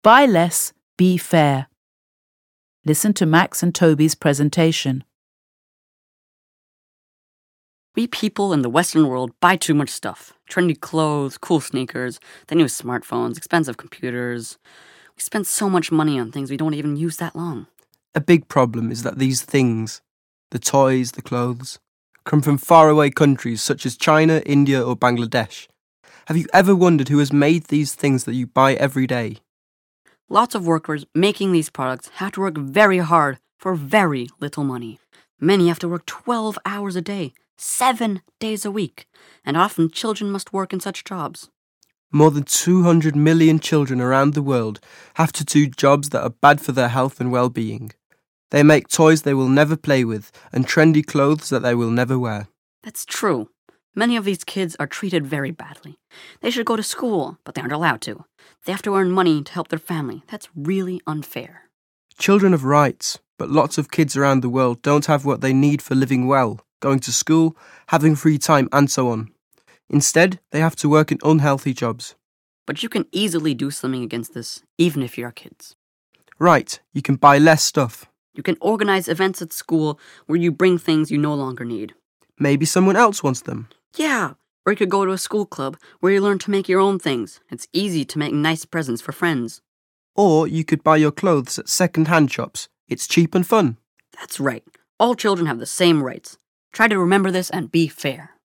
Buy less, be fair. Listen to Max and Toby's presentation. We people in the Western world buy too much stuff. Trendy clothes, cool sneakers, the new smartphones, expensive computers. We spend so much money on things we don't even use that long. A big problem is that these things, the toys, the clothes, come from faraway countries such as China, India or Bangladesh. Have you ever wondered who has made these things that you buy every day? Lots of workers making these products have to work very hard for very little money. Many have to work 12 hours a day, 7 days a week, and often children must work in such jobs. More than 200 million children around the world have to do jobs that are bad for their health and well-being. They make toys they will never play with and trendy clothes that they will never wear. That's true. Many of these kids are treated very badly. They should go to school, but they aren't allowed to. They have to earn money to help their family. That's really unfair. Children have rights, but lots of kids around the world don't have what they need for living well, going to school, having free time and so on. Instead, they have to work in unhealthy jobs. But you can easily do something against this, even if you're kids. Right, you can buy less stuff. You can organize events at school where you bring things you no longer need. Maybe someone else wants them. Yeah, or you could go to a school club where you learn to make your own things. It's easy to make nice presents for friends. Or you could buy your clothes at second-hand shops. It's cheap and fun. That's right. All children have the same rights. Try to remember this and be fair.